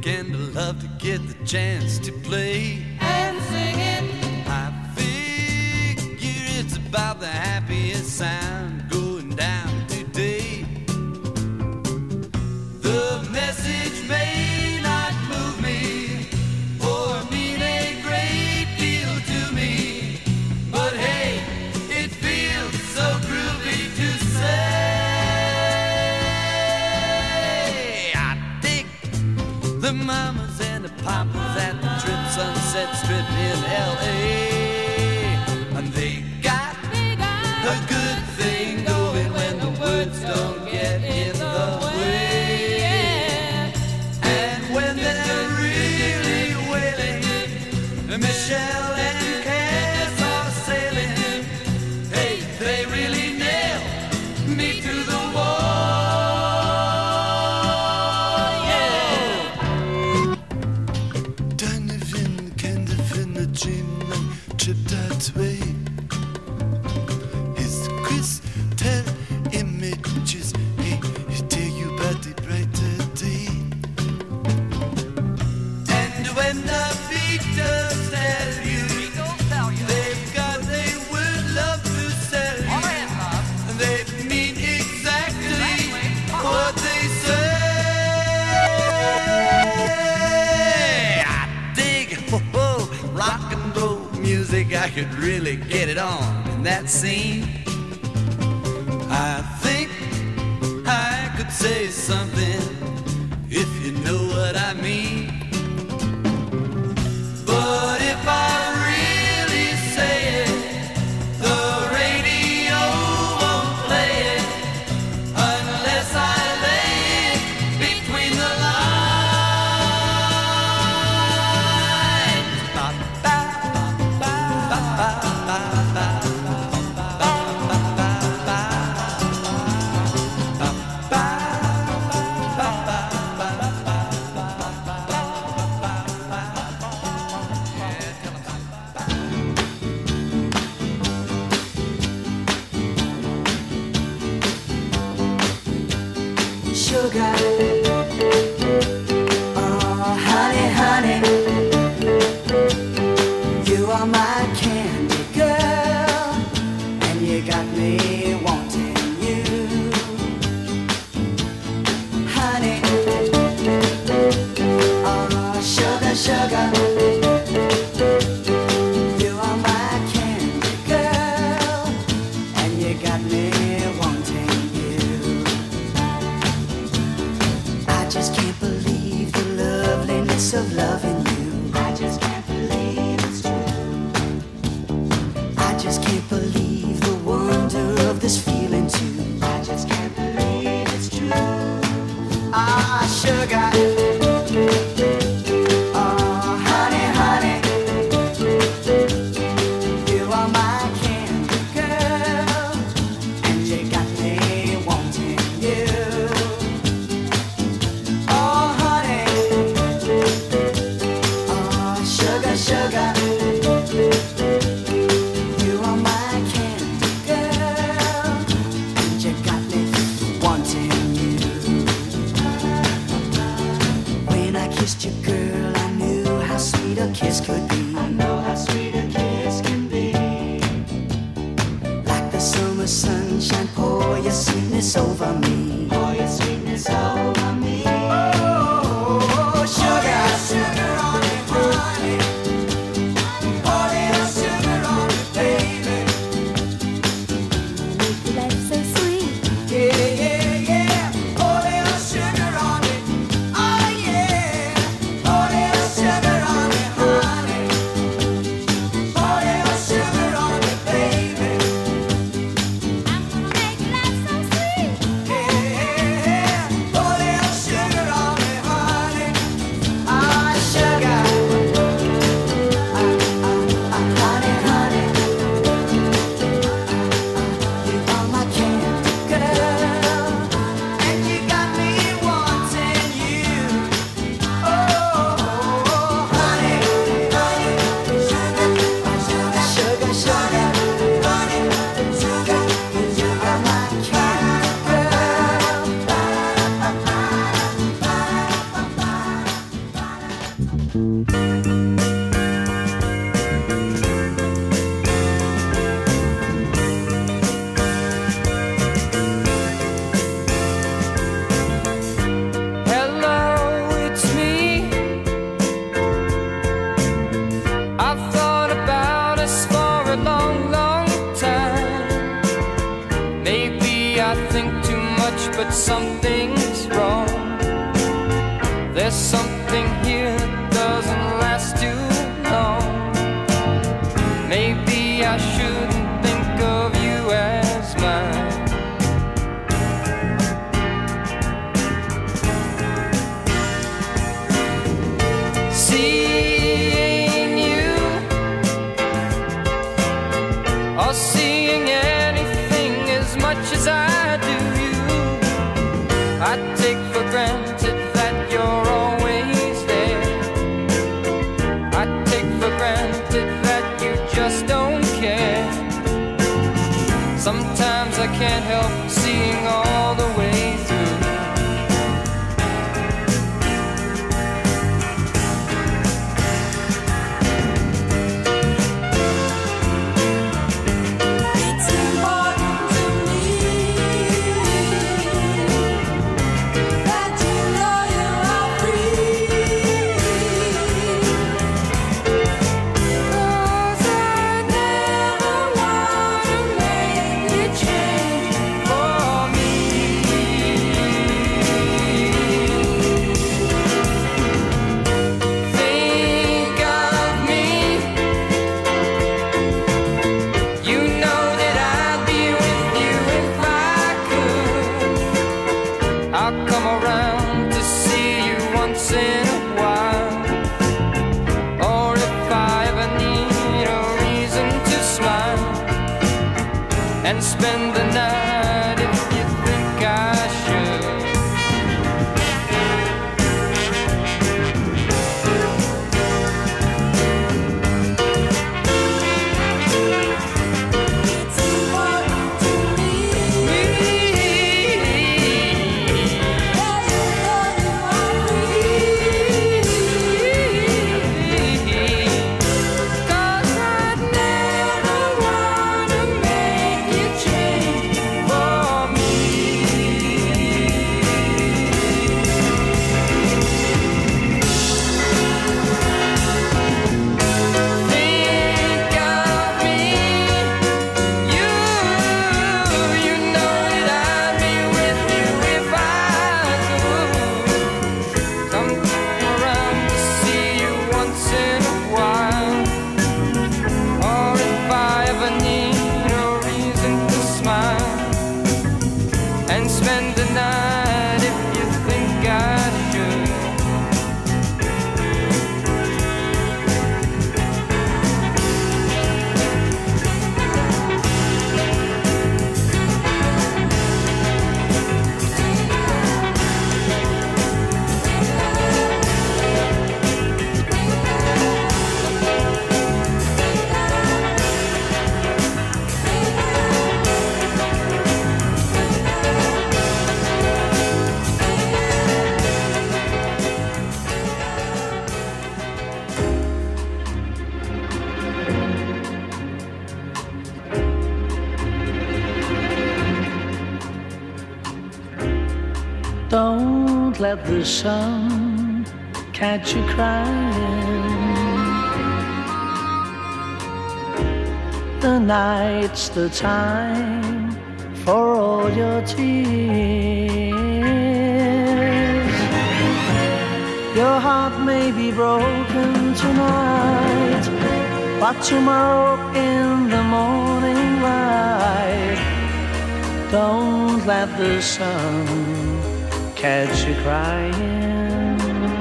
and I love to get the chance to play and sing it. I figure it's about the happiest sound going down today. The message may not move me or mean a great deal to me, but hey, it feels so groovy to say. I dig the mamas and the papas at the Trip Sunset Strip in L.A. And they got a good thing going when the words don't get in the way. And when they're really wailing, Michelle and Cass are sailing. Hey, they really nail me to the wall. Yeah. Deine Wind kennt findet Jim Trip that way. His crystal images, hey, he tell you about the brighter day. And when the Beatles tell you, they've got a word love to sell you, they mean exactly what they say. I dig rock and roll music. I could really get it on in that scene. I think I could say something if you know what I mean. But if I really say it, the radio won't play it unless I lay it between the lines. Ba, ba, ba, ba, ba, ba, ba. Sugar, oh honey, honey, you are my candy girl, and you got me wanting you, honey, oh sugar, sugar, you are my candy girl, and you got me wanting you. I just can't believe the loveliness of loving you. I just can't believe it's true. I just can't believe the wonder of this feeling too. I just can't believe it's true. Ah, sugar. Oh, honey, honey. You are my candy girl, and you got me wanting you. Oh, honey, oh, sugar, sugar, you are my candy girl, and you got me wanting you. When I kissed you, girl, I knew how sweet a kiss could be. I know how sweet a kiss can be. Like the summer sunshine, pour your sweetness over me. Pour your sweetness over me. Oh, sugar, sugar on it, honey. Pour little sugar on it, baby. Make life so sweet. Yeah, yeah, yeah. Pour little sugar on it. Oh, yeah. Pour little sugar on it, honey. Pour little sugar on it, baby. I'm gonna make life so sweet. Yeah, pour little that something's wrong. There's something here that doesn't last too long. Maybe I shouldn't think of you as mine. Seeing you or seeing anything as much as I do you, I take for granted that you're always there. I take for granted that you just don't care. Sometimes I can't help seeing all the way through. And spend the night if you think I should. It's important to me that you know you are free. 'Cause I'd never wanna make you change for me. Think of me, you know that I'd be with you if I could. Come around to see you once in a while, or if I ever need a reason to smile, and spend the night if you think I should. Don't let the sun catch you crying. The night's the time for all your tears. Your heart may be broken tonight, but tomorrow in the morning light, don't let the sun catch you crying.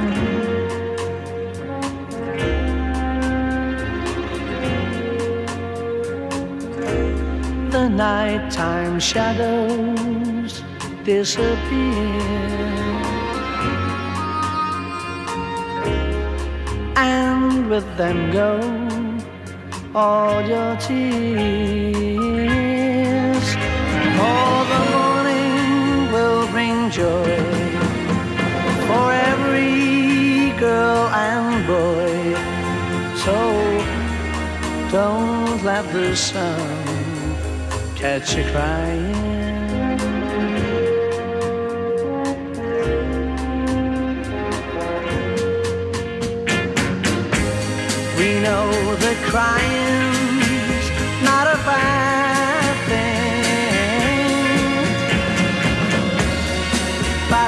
The nighttime shadows disappear, and with them go all your tears. For the morning will bring joy for every girl and boy. So don't let the sun catch you crying. We know that crying's not a bad thing.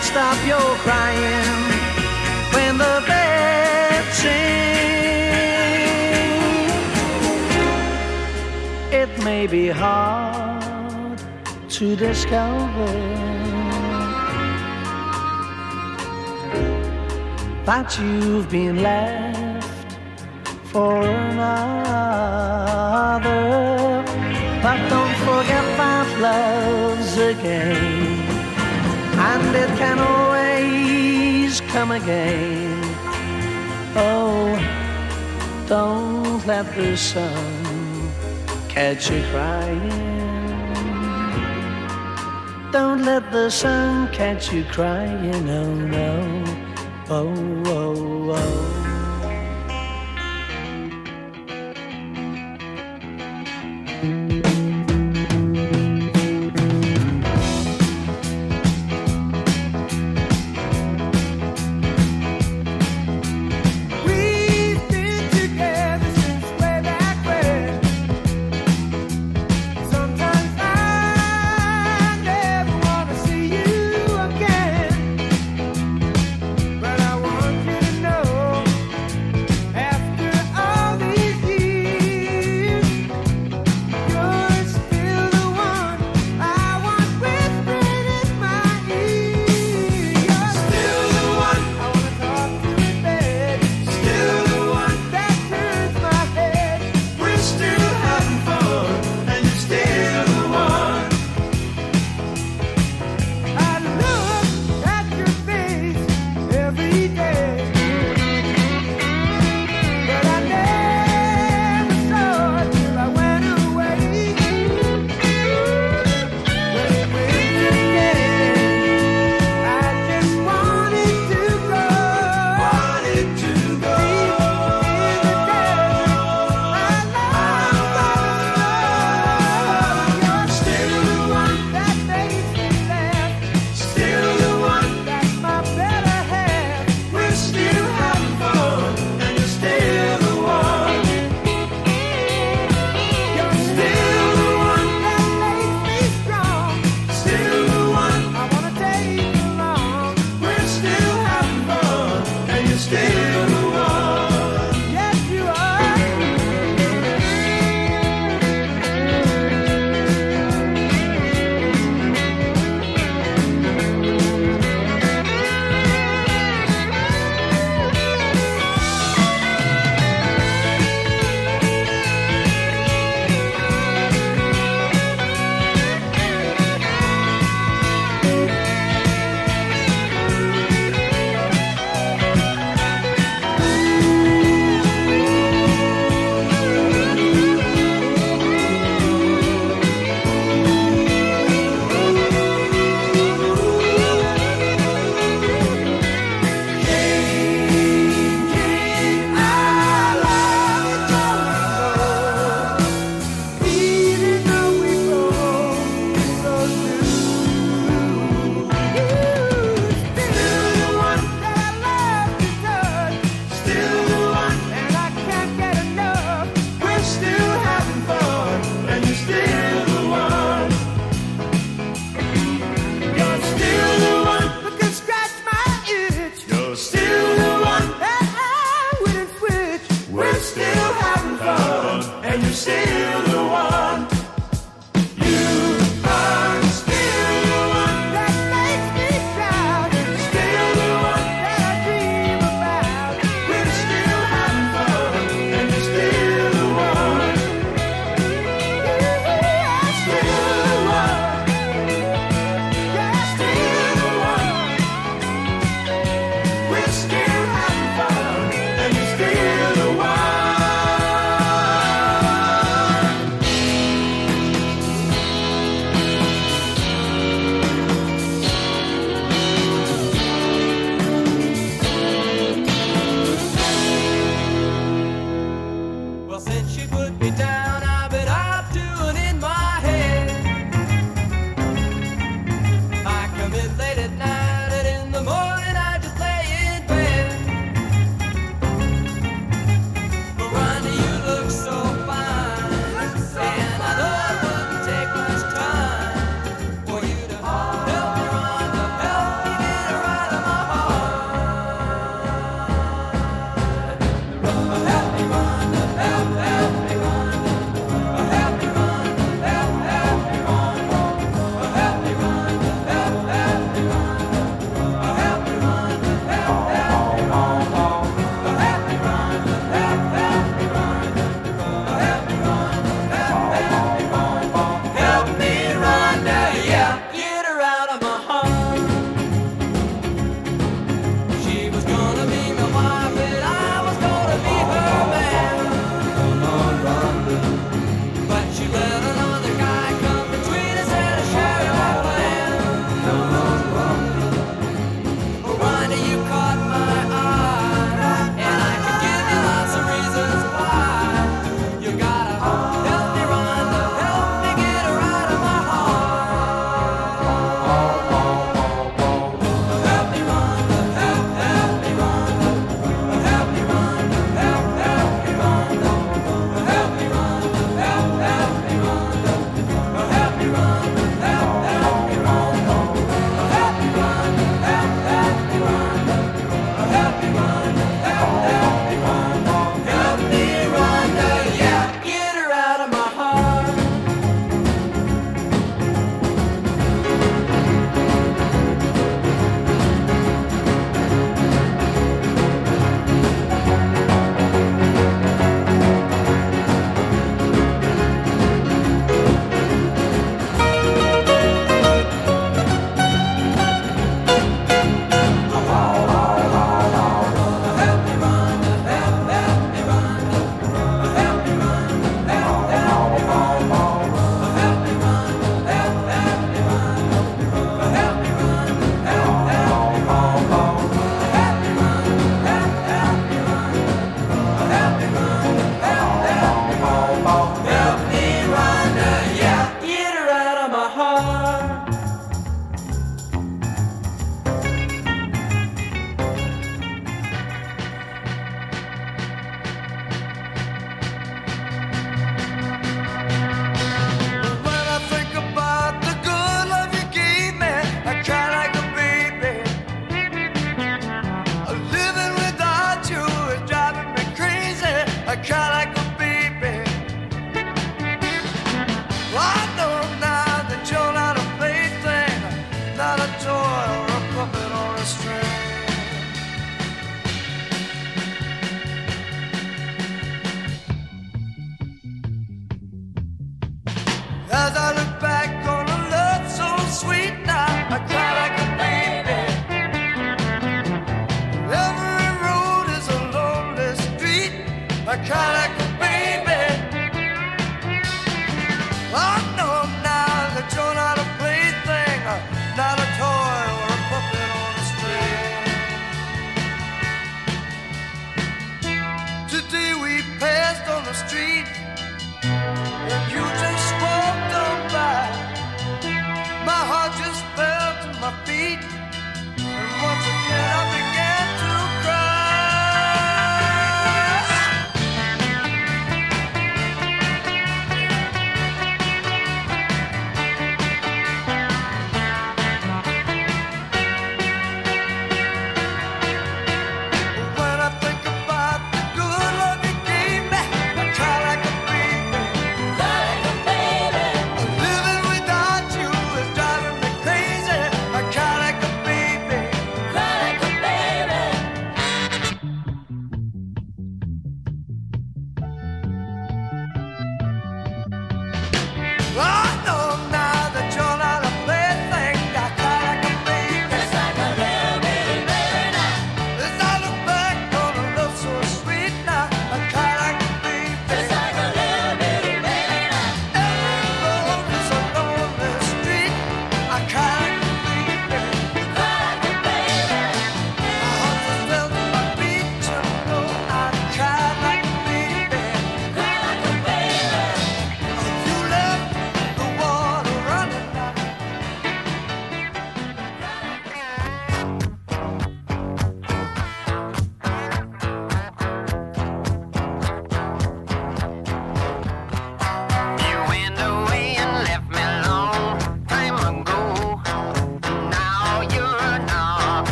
not stop your crying when the bed sings. It may be hard to discover that you've been left for another, but don't forget that love's a game, and it can always come again. Oh, don't let the sun catch you crying. Don't let the sun catch you crying, oh no, oh, oh, oh.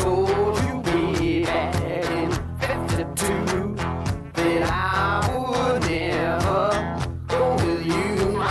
told you way back in 52 that I would never go with you.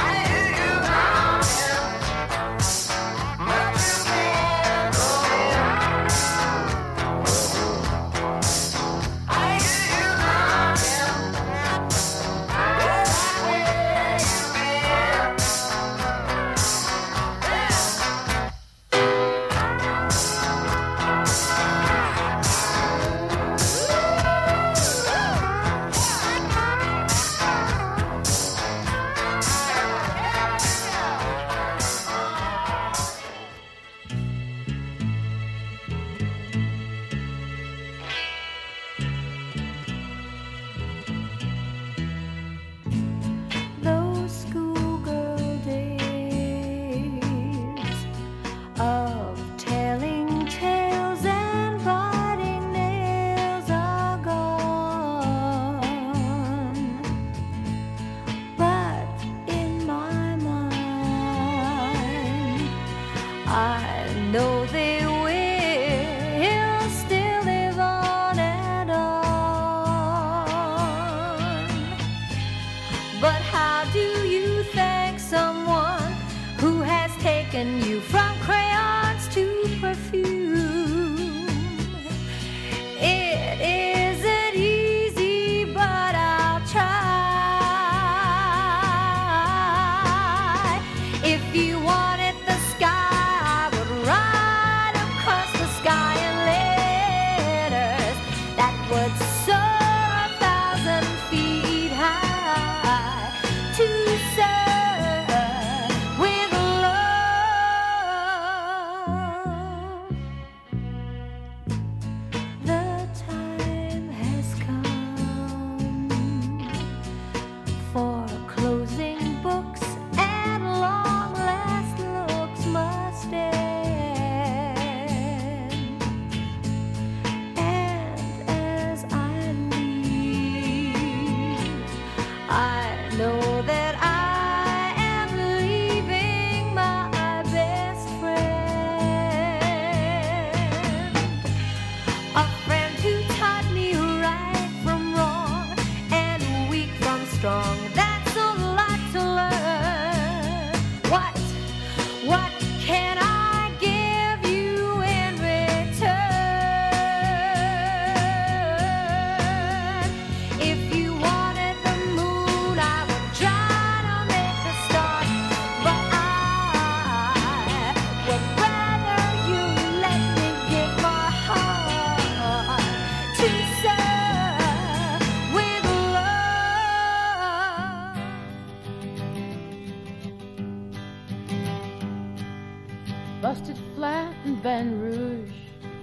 Busted flat in Baton Rouge,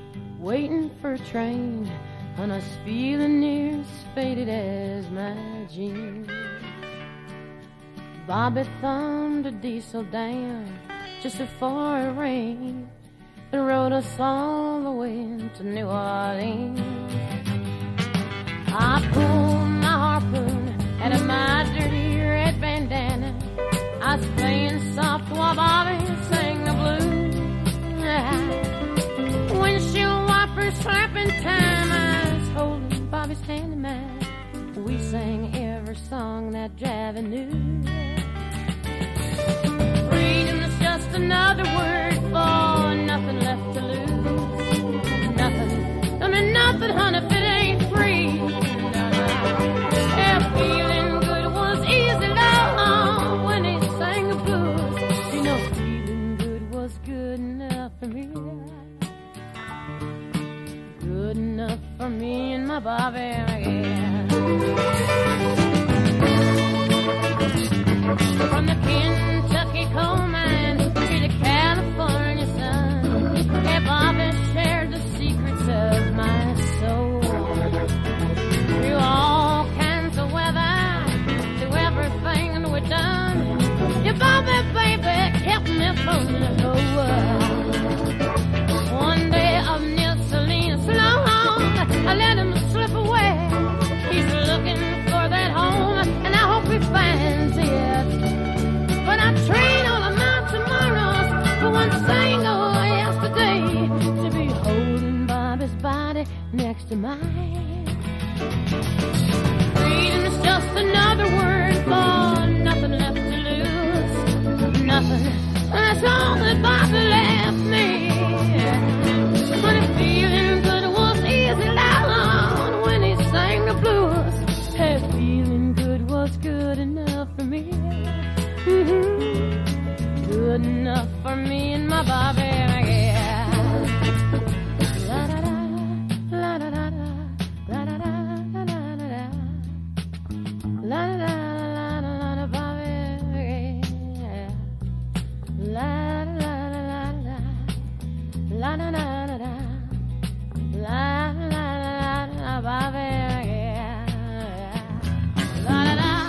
waiting for a train, and I was feeling near as faded as my jeans. Bobby thumbed a diesel down just before it rained and rode us all the way to New Orleans. I pulled my harpoon out of my dirty red bandana. I was playing soft while Bobby sang the blues. Windshield wipers slapping time, I was holding Bobby's hand in mine. We sang every song that Javi knew. Freedom is just another word for nothing left to lose. Nothing, I mean nothing, honey, if it ain't free. Yeah, feeling good was easy, love, when he sang the blues. You know, feeling good was good enough for me. Good enough for me and my Bobby, yeah. From the Kentucky coal mine to the California sun, yeah, Bobby shared the secrets of my soul. Through all kinds of weather, through everything we've done, yeah, Bobby, baby, kept me from the whole world. One day of near Salinas long, I let him slip away. He's looking for that home, and I hope he finds it. But I body next to mine. Freedom's just another word for nothing left to lose. Nothing. That's all that Bobby left me. But feeling good was easy down when he sang the blues. Hey, feeling good was good enough for me. Good enough for me and my Bobby, yeah. La da da, la da da da, la da da, la da da da, la da da, la da Bobby, yeah. La da da la da, la da da da, la da da Bobby, yeah. La da da.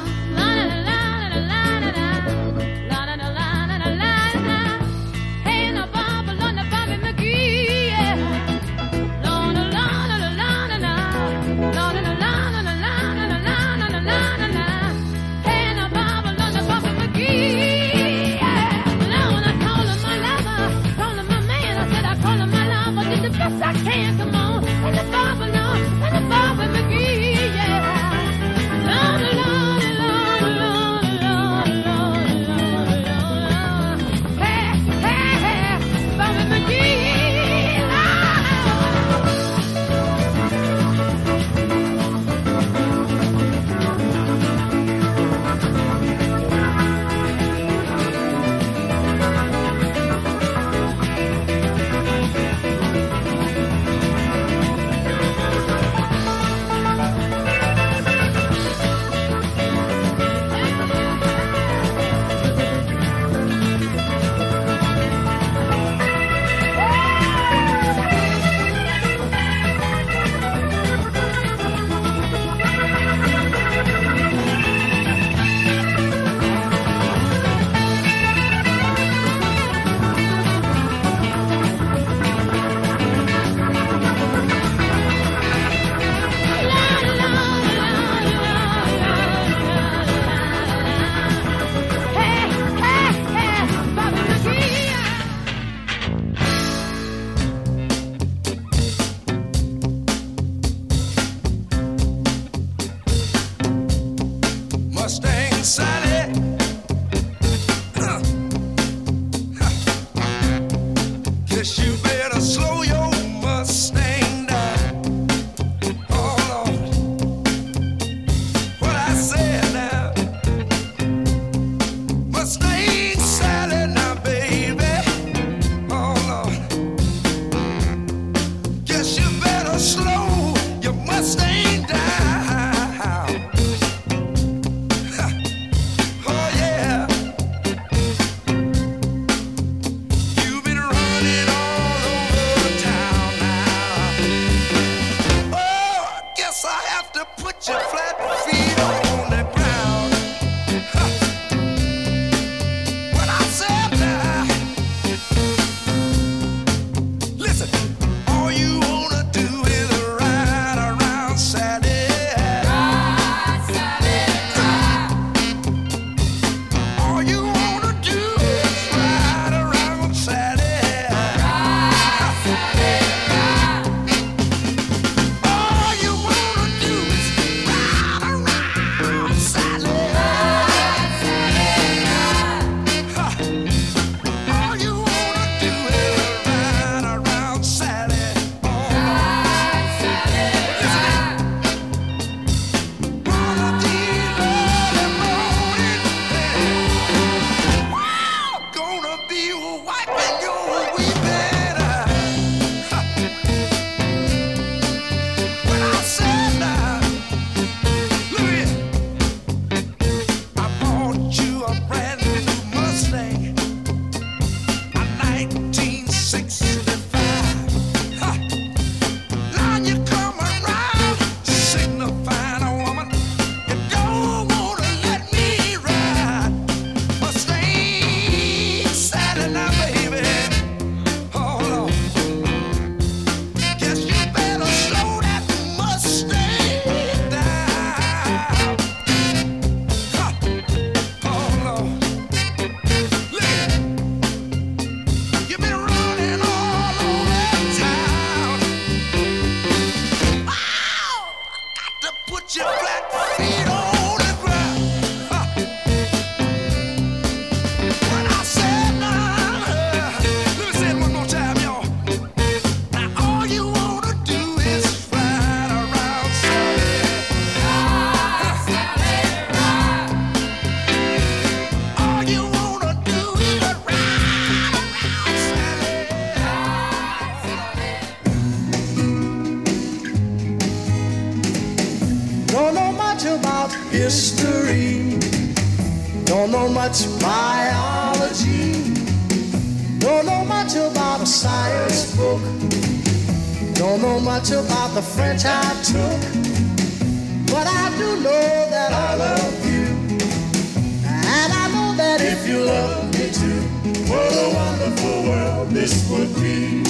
I can't come on, and the Bobby no, and the Bobby McGee, yeah. Lord, Lord, Lord, Lord, Lord, Lord, Lord, Lord. Hey, hey, hey, Bobby McGee, about history. Don't know much biology. Don't know much about a science book. Don't know much about the French I took. But I do know that I love you. And I know that if you love me too, what a wonderful world this would be.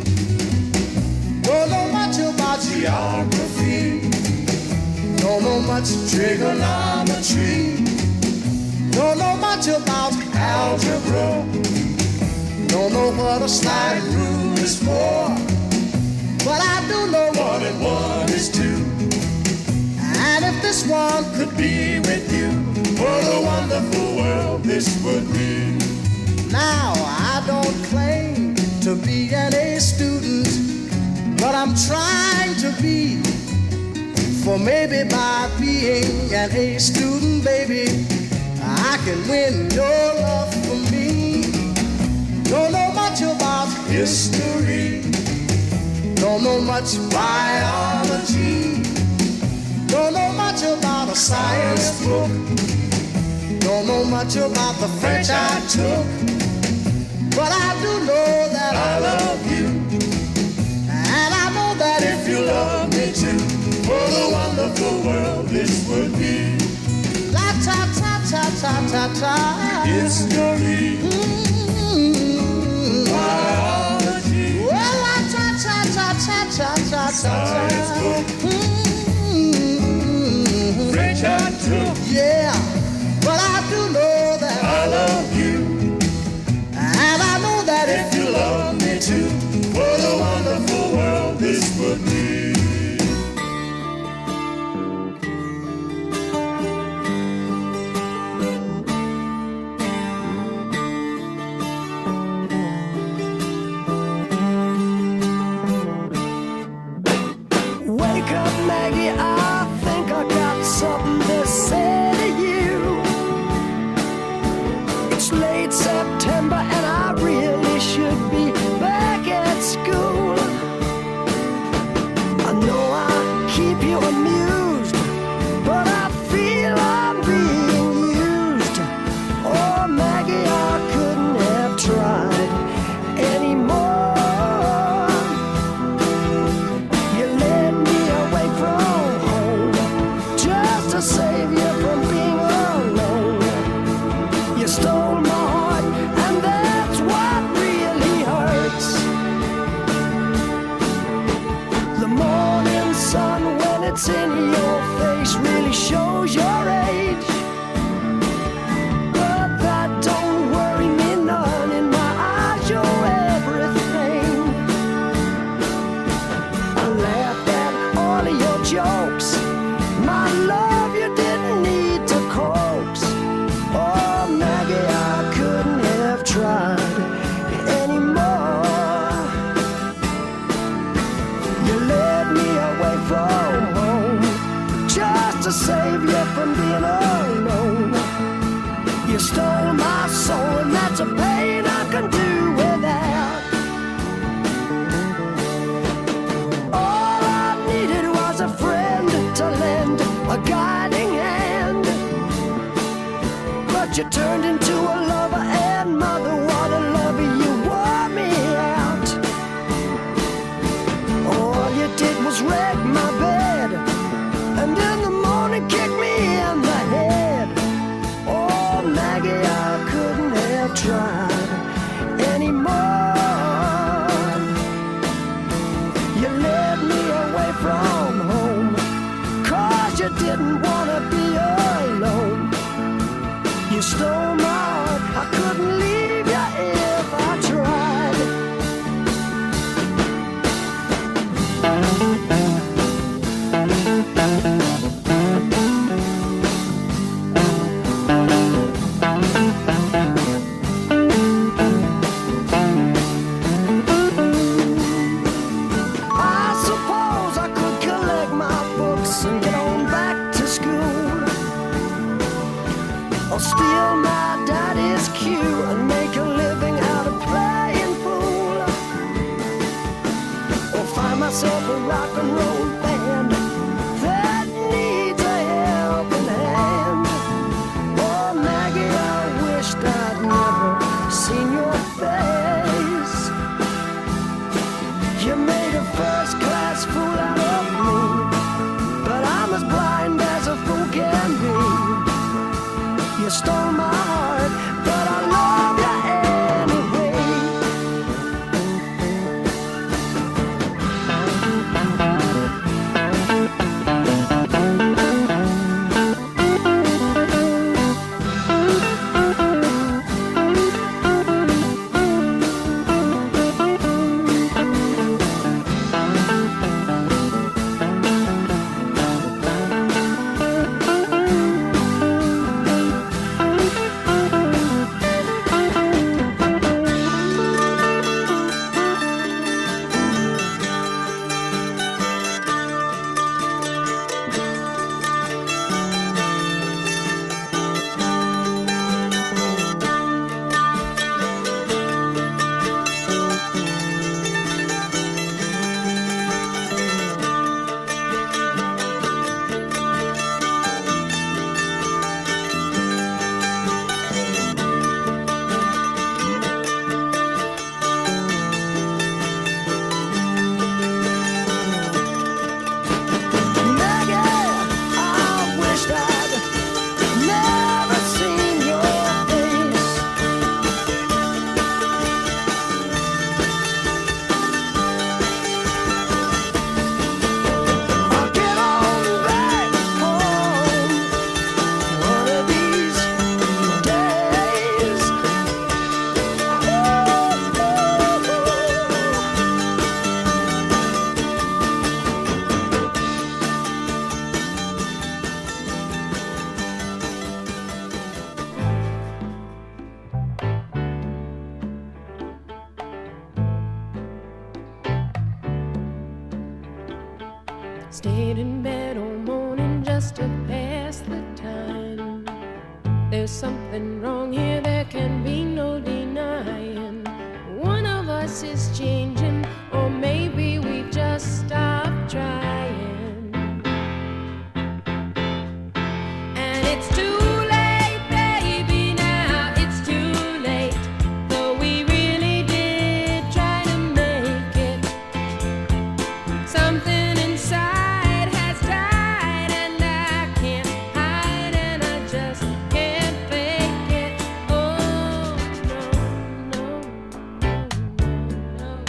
Don't know much about geography. Don't know much trigonometry. Don't know much about algebra. Don't know what a slide rule is for. But I do know 1 and 1 is 2. And if this one could be with you, what a wonderful world this would be. Now, I don't claim to be an A student, but I'm trying to be. For maybe by being an A student, baby, I can win your love for me. Don't know much about history. Don't know much biology. Don't know much about a science book. Don't know much about the French I took. But I do know that I love you. And I know that if you love me too, what a wonderful world this would be. La ta ta ta ta ta ta. History. Biology. Well, la ta ta ta ta ta ta ta. Science book. French I took. Yeah, but I do know that I love you. And I know that if you love me too, what a wonderful world this would be. Wake up, Maggie, I think I got something to say to you. It's late September and I really should be back at school. I know I keep you amused, but I feel I'm being used. Oh, Maggie, I couldn't have tried anymore. You led me away from home just to save you from being alone. You stole my heart, and that's what really hurts. The morning sun, when it's in your face, really shows your age. But that don't worry me none. In my eyes, you're everything. I laughed at all of your jokes. My love, you didn't need to coax. Oh, Maggie, I couldn't have tried anymore. You led me away from home just to save you from being alone. You stole my soul, and that's a pain I can do without. All I needed was a friend to lend a guiding hand. But you turned into a lover and mother. What a lover, you wore me out. All you did was wreck my bed, and in the morning kick me in the head. Oh, Maggie, I couldn't have tried anymore. You led me away from home, 'cause you didn't want to be alone. You stole my heart, I couldn't leave you if I tried. I suppose I could collect my books and get on back to school, or steal my daddy's cue and make a living out of playing fool, or find myself a rock and roll band that needs a helping hand. Stayed in bed all morning just to pass the time. There's something wrong here, there can be no denying. One of us is changing, or maybe we've just stopped trying. And it's too late, baby, now it's too late. Though we really did try to make it. Something inside has died, and I can't hide, and I just can't fake it. Oh, no, no, no, no,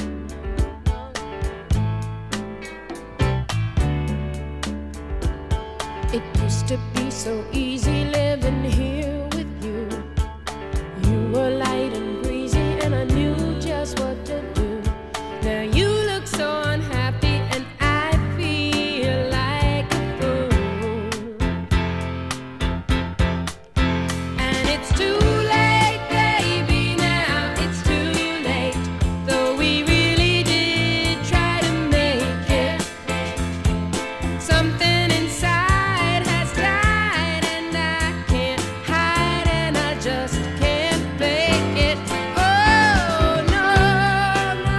no. It used to be so easy living here with you. You were light and breezy, and I knew just what to do. Now you look so unhappy, and I feel like a fool. And it's too late, baby, now it's too late. Though we really did try to make it. Something inside has died, and I can't hide, and I just can't fake it. Oh, no, no.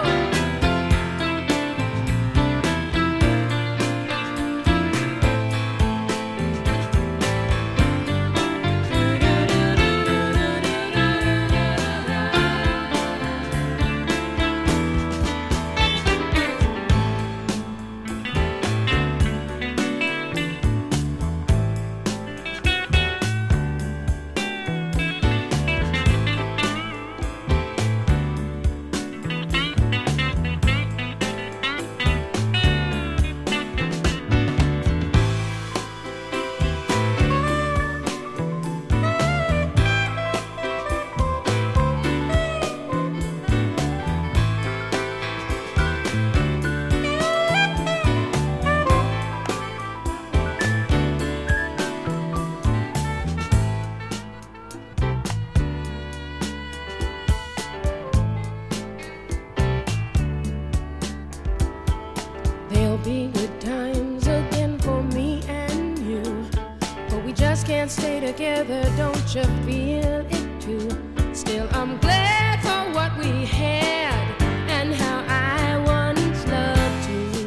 There'll be good times again for me and you, but we just can't stay together, don't you feel it too? Still, I'm glad for what we had and how I once loved you.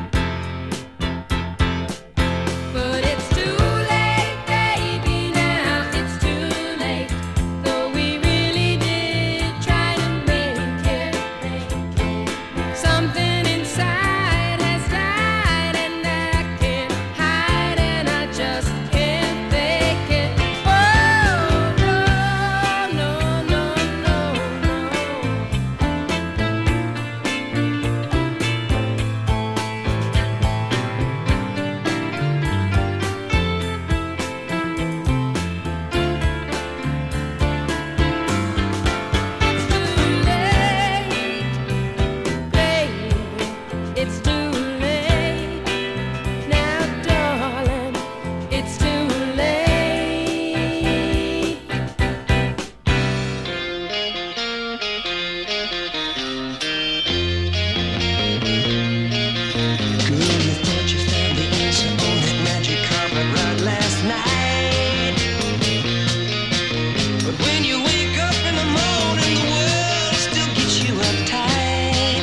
But it's too late, baby, now it's too late. Though we really did try to make it. Something inside has died, and I can't hide, and I just can't fake it. Oh, no, no, no, no, It's too late, baby. It's too late now, darling. It's too late. Girl, you thought you found the answer on that magic carpet ride last night. But when you wake up in the morning, the world still gets you uptight.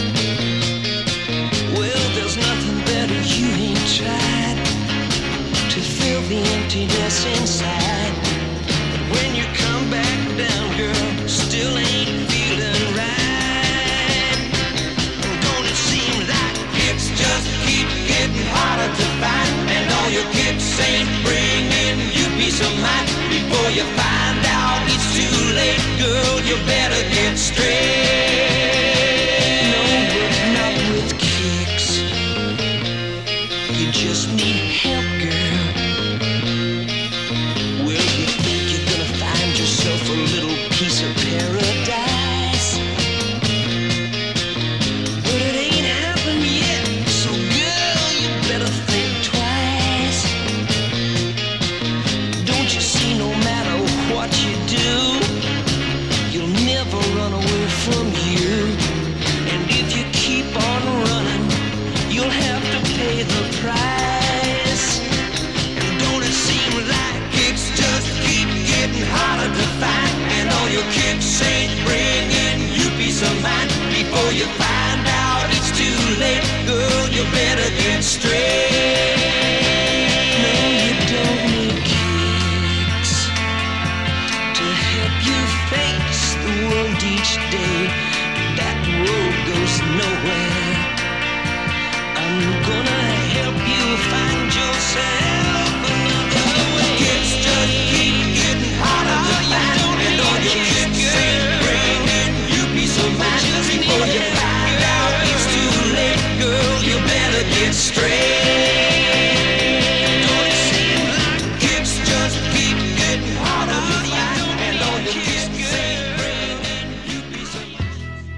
Well, there's nothing better you ain't tried to fill the emptiness inside. But when you come back down, girl, still ain't feeling right. Don't it seem like it's just keep getting harder to find, and all your kicks ain't bringing you peace of mind? Before you find out it's too late, girl, you better get straight. No, but not with kicks. You just need help, girl. Well, you think you're gonna find yourself a little piece of paradise, but it ain't happened yet. So, girl, you better think twice. Don't you see, no matter what you do, you'll never run away from you. And if you keep on running, you'll have to pay the better get straight. No, you don't need kicks to help you face the world each day. That road goes nowhere. I'm gonna help you find yourself another way. Kids just keep getting harder to find, and all your kicks ain't bringing you peace of mind. Before you find out it's too late, girl, you better get straight. Don't it seem like kicks just keep getting harder to find, and all your kicks ain't bringing you peace of mind.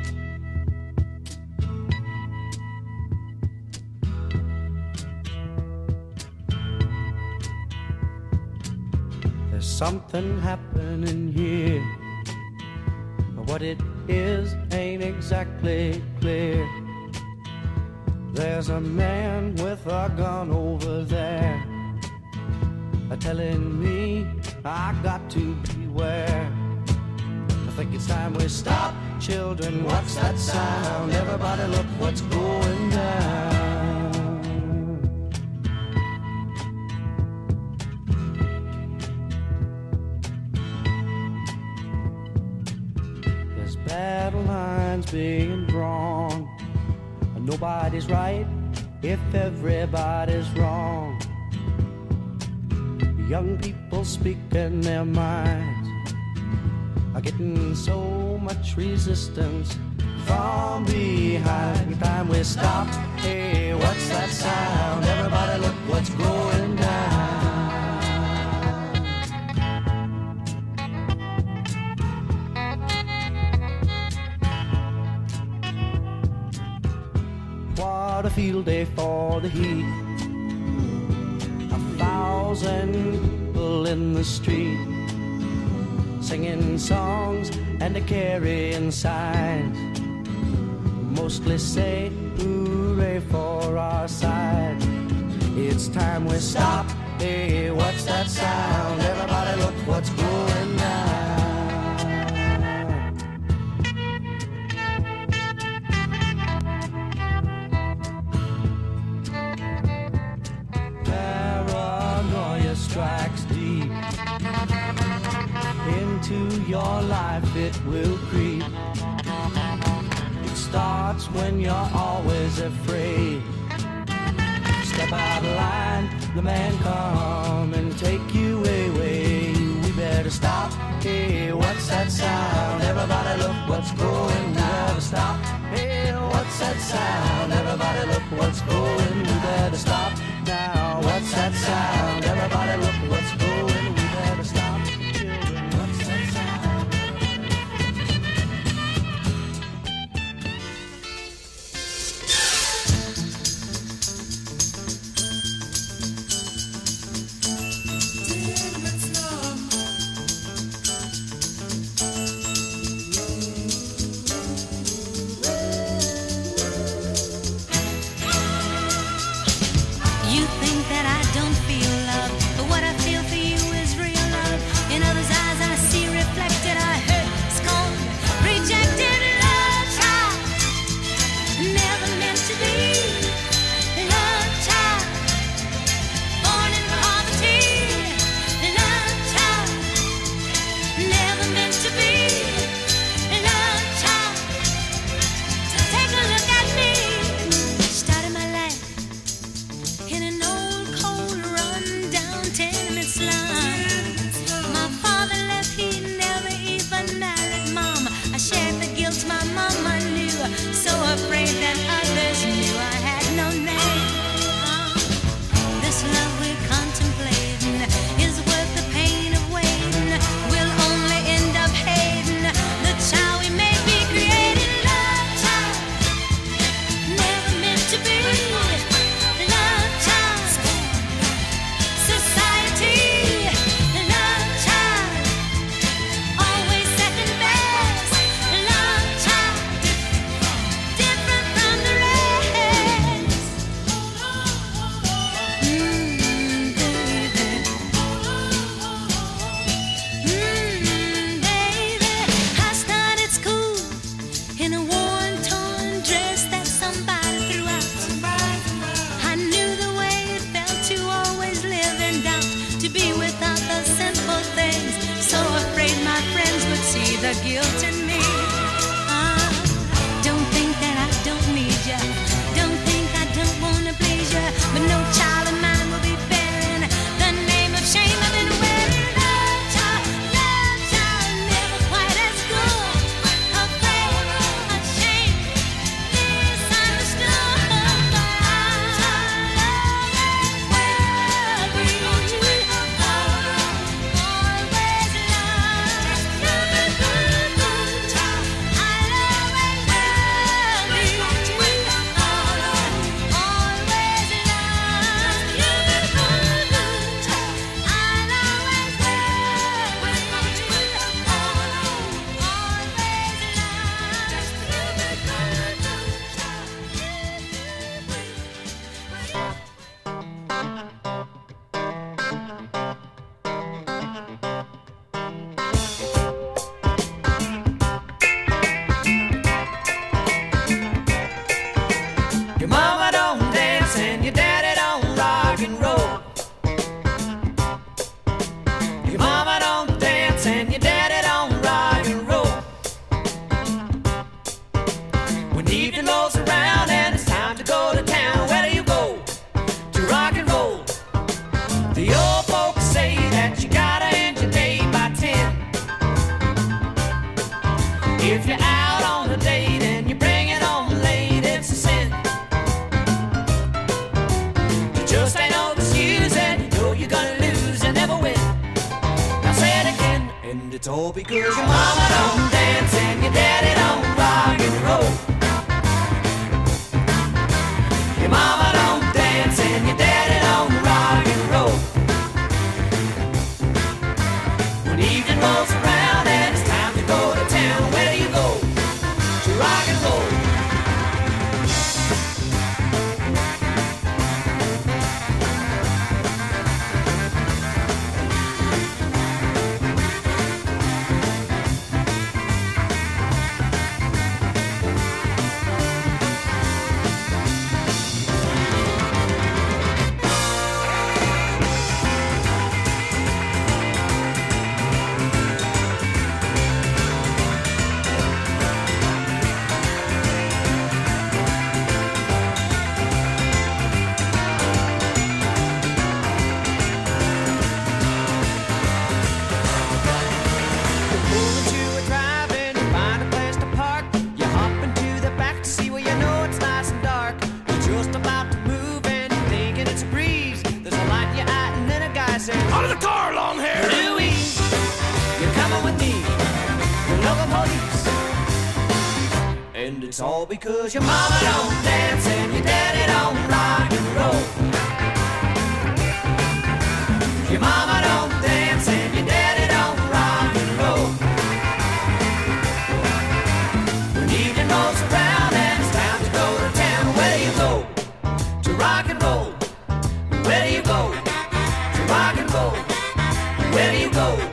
There's something happening here, but what it is ain't exactly clear. There's a man with a gun over there, telling me I got to beware. I think it's time we stop, children. What's that sound? Everybody look what's going down. There's battle lines being drawn. Nobody's right if everybody's wrong. Young people speaking their minds are getting so much resistance from behind. Time we stop. Hey, what's that sound? Everybody look what's going down. What a field day for the heat. 1,000 people in the street, singing songs and carrying signs. Mostly say hooray for our side. It's time we stop. Hey, what's that sound? Everybody look what's going down. Paranoia strikes deep into your life, it will creep. It starts when you're always afraid. Step out of line, the man come and take you away. We better stop. Hey, what's that sound? Everybody look what's going. We better stop. Hey, what's that sound? Everybody look what's going. We better stop now. What's that sound? Everybody look what's going. We better stop. Children, what's that sound? it's all because your mama don't dance and your daddy don't rock and roll. Your mama don't dance and your daddy don't rock and roll. When evening rolls around and it's time to go to town, where do you go? To rock and roll. Out of the car, long hair! Louise, you're coming with me. You're local police. And it's all because your mama don't dance and your daddy don't rock and roll. Your mama don't dance and your daddy don't rock and roll. When evening rolls around and it's time to go to town, where do you go? To rock and roll. Where do you go? Rock and roll, where do you go?